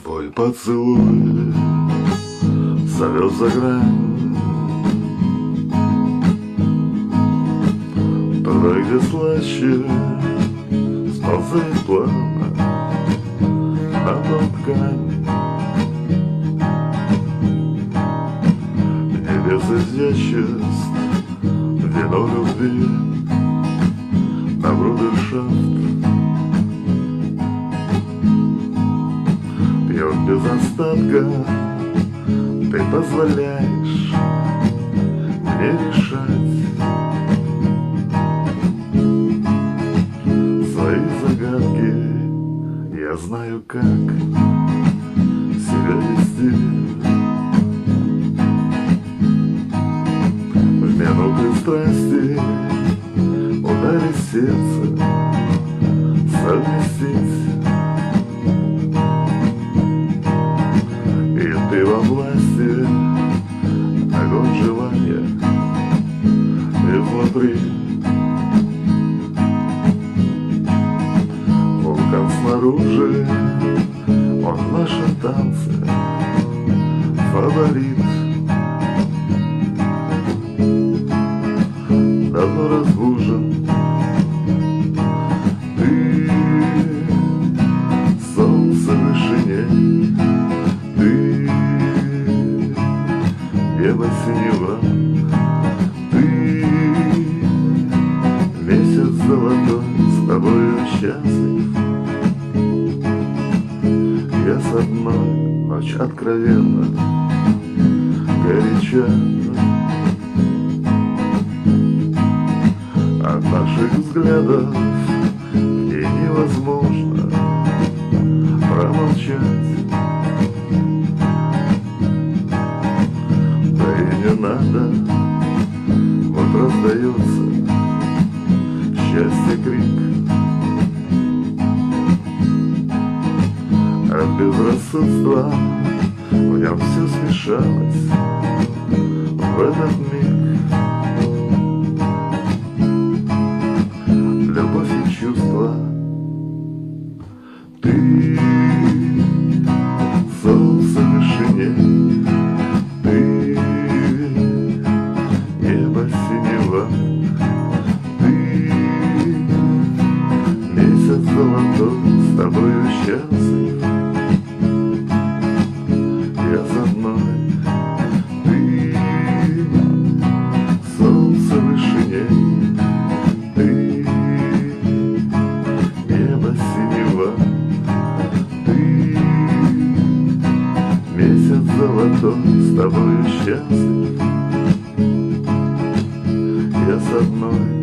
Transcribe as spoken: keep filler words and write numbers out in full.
Твой поцелуй завез за грань, туда, где слаще сползает плавно на том ткань. Небес изяществ, вино любви на брудершафт. Пьет без остатка, ты позволяешь мне решать свои загадки. Я знаю, как себя вести в минуты страсти, ударить сердце, совместить. И ты во власти, огонь желания изнутри. Вулкан снаружи, он в нашем танце фаворит. Давно разбужен, ты солнце в вышине, ты небо синего, ты месяц золотой, с тобою счастлив. Я с одной, ночь откровенно, горяча. От наших взглядов в ней невозможно промолчать. Да и не надо, вот раздается счастье крик. От безрассудства в нем все смешалось в этот миг. Любовь и чувства, ты солнце в вышине, ты небо синего, ты месяц золотой, с тобою счастлив. Я с одной, ты солнце в вышине, ты небо синего, ты месяц золотой, с тобою счастлив. Я с одной.